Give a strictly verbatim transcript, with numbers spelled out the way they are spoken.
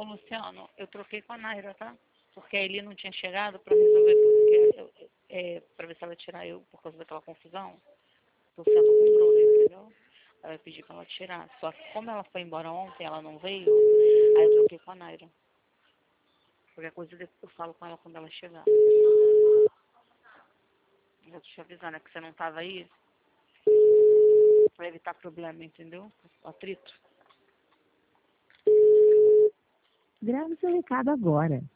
Ô, Luciano, eu troquei com a Naira, tá? Porque a Eli não tinha chegado pra resolver, porque eu, é, pra ver se ela ia tirar eu por causa daquela confusão. Tô sendo com o Bruno, entendeu? Aí eu pedi pra ela tirar. Só que como ela foi embora ontem, ela não veio, aí eu troquei com a Naira. Qualquer coisa eu falo com ela quando ela chegar. Já te avisar, né? Que você não tava aí. Pra evitar problema, entendeu? Atrito. Grave seu recado agora.